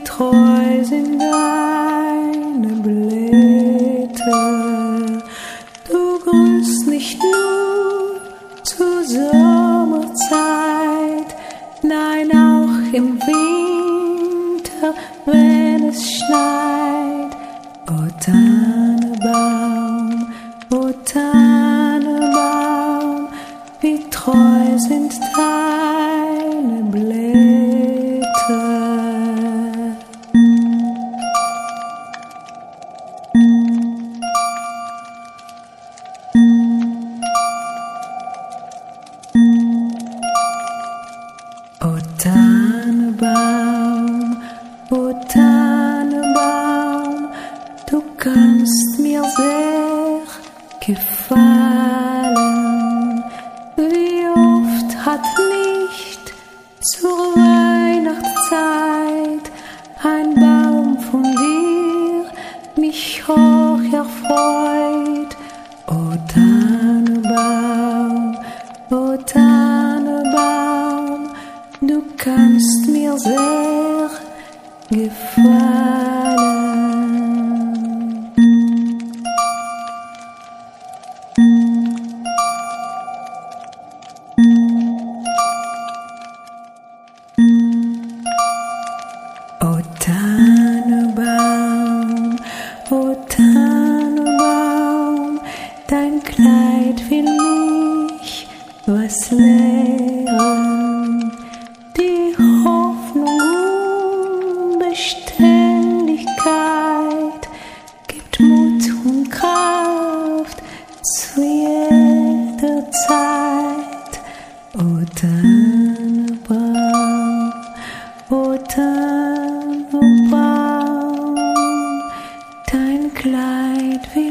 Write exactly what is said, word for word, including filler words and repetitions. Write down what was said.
treu sind deine Blätter. Du grünst nicht nur zur Sommerzeit, nein auch im Winter, wenn es schneit. O Tannebaum, o Tannebaum, wie treu sind deine Blätter. O Tannebaum, o Tannebaum, du kannst mir sehr gefallen. Wie oft hat nicht zur Weihnachtszeit ein Baum von dir mich hoch erfreut. O Tannebaum, o Tannebaum, du kannst mir sehr gefallen. O Tannebaum, o Tannebaum, dein Kleid will mich was lehren. Die Hoffnung, Unbeständigkeit gibt Mut und Kraft zu jeder Zeit. O Tannebaum, o Tannebaum, dein Kleid will